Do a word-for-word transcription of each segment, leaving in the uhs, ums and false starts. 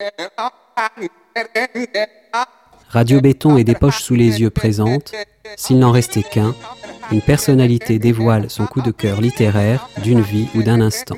Radio Béton et des poches sous les yeux présente S'il n'en restait qu'un, une personnalité dévoile son coup de cœur littéraire d'une vie ou d'un instant.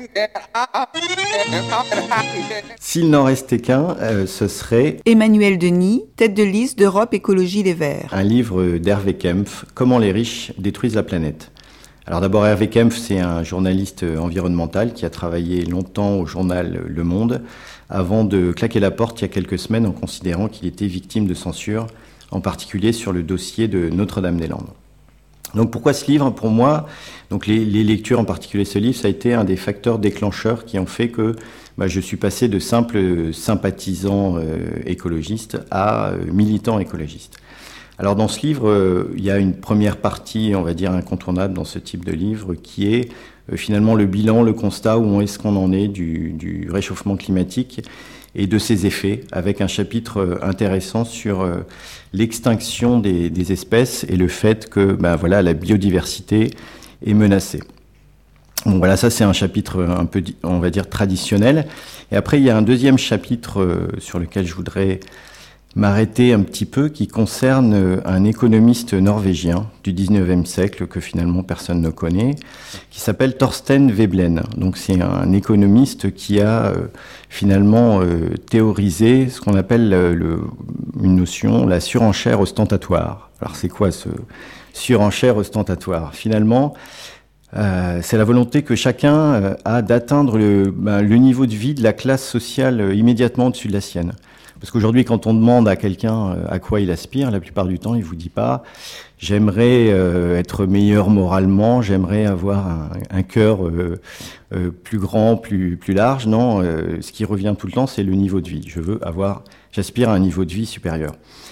S'il n'en restait qu'un, euh, ce serait Emmanuel Denis, tête de liste d'Europe Écologie Les Verts. Un livre d'Hervé Kempf, Comment les riches détruisent la planète. Alors d'abord, Hervé Kempf, c'est un journaliste environnemental qui a travaillé longtemps au journal Le Monde, avant de claquer la porte il y a quelques semaines en considérant qu'il était victime de censure, en particulier sur le dossier de Notre-Dame-des-Landes. Donc pourquoi ce livre ? Pour moi, donc les, les lectures, en particulier ce livre, ça a été un des facteurs déclencheurs qui ont fait que bah, je suis passé de simple sympathisant euh, écologiste à euh, militant écologiste. Alors dans ce livre, euh, il y a une première partie, on va dire, incontournable dans ce type de livre, qui est euh, finalement le bilan, le constat, où est-ce qu'on en est du, du réchauffement climatique et de ses effets, avec un chapitre euh, intéressant sur euh, l'extinction des, des espèces et le fait que ben, voilà, la biodiversité est menacée. Bon, voilà, ça c'est un chapitre un peu, on va dire, traditionnel. Et après, il y a un deuxième chapitre euh, sur lequel je voudrais m'arrêter un petit peu, qui concerne un économiste norvégien du dix-neuvième siècle que finalement personne ne connaît, qui s'appelle Thorstein Veblen. Donc c'est un économiste qui a euh, finalement euh, théorisé ce qu'on appelle euh, le, une notion, la surenchère ostentatoire. Alors c'est quoi ce surenchère ostentatoire ? Finalement, euh, c'est la volonté que chacun euh, a d'atteindre le, ben, le niveau de vie de la classe sociale euh, immédiatement au-dessus de la sienne. Parce qu'aujourd'hui, quand on demande à quelqu'un à quoi il aspire, la plupart du temps, il vous dit pas « j'aimerais euh, être meilleur moralement, j'aimerais avoir un, un cœur euh, euh, plus grand, plus, plus large ». Non, euh, ce qui revient tout le temps, c'est le niveau de vie. Je veux avoir, j'aspire à un niveau de vie supérieur.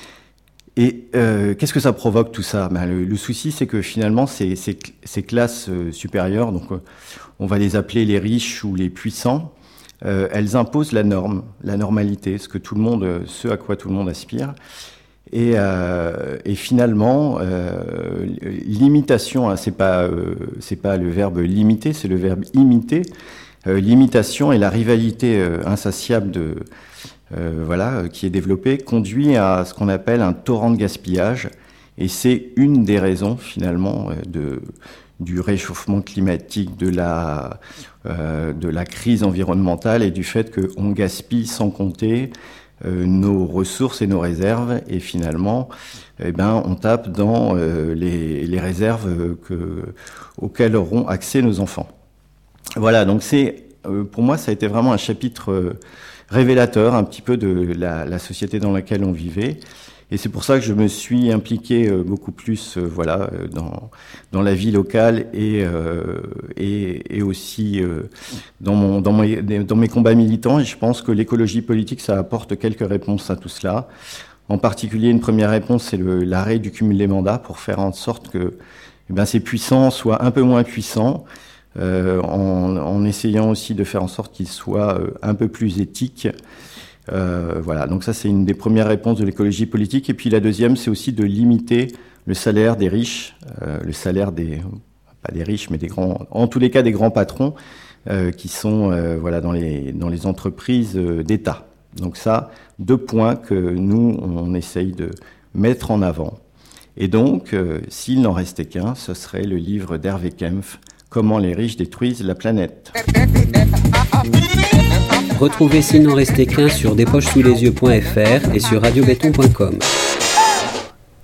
Et euh, qu'est-ce que ça provoque tout ça ? Ben, le, le souci, c'est que finalement, ces, ces, ces classes euh, supérieures, donc euh, on va les appeler les riches ou les puissants, Euh, elles imposent la norme, la normalité, ce que tout le monde, ce à quoi tout le monde aspire. Et, euh, et finalement, euh, l'imitation, hein, c'est pas, euh, c'est pas le verbe limiter, c'est le verbe imiter. Euh, l'imitation et la rivalité euh, insatiable de, euh, voilà, qui est développée conduit à ce qu'on appelle un torrent de gaspillage. Et c'est une des raisons finalement de du réchauffement climatique, de la, euh, de la crise environnementale et du fait qu'on gaspille sans compter euh, nos ressources et nos réserves. Et finalement, eh ben, on tape dans euh, les, les réserves que, auxquelles auront accès nos enfants. Voilà, donc c'est, euh, pour moi, ça a été vraiment un chapitre euh, révélateur un petit peu de la, la société dans laquelle on vivait. Et c'est pour ça que je me suis impliqué euh, beaucoup plus euh, voilà, euh, dans, dans la vie locale et, euh, et, et aussi euh, dans, mon, dans, mes, dans mes combats militants. Et je pense que l'écologie politique, ça apporte quelques réponses à tout cela. En particulier, une première réponse, c'est le, l'arrêt du cumul des mandats pour faire en sorte que eh bien, ces puissants soient un peu moins puissants, euh, en, en essayant aussi de faire en sorte qu'ils soient euh, un peu plus éthiques. Euh, voilà, donc ça c'est une des premières réponses de l'écologie politique. Et puis la deuxième, c'est aussi de limiter le salaire des riches, euh, le salaire des, pas des riches, mais des grands, en tous les cas des grands patrons euh, qui sont euh, voilà, dans les, dans les entreprises euh, d'État. Donc ça, deux points que nous, on essaye de mettre en avant. Et donc, euh, s'il n'en restait qu'un, ce serait le livre d'Hervé Kempf, Comment les riches détruisent la planète. Retrouvez S'il n'en restait qu'un sur des poches sous les yeux point f r et sur radio béton point com.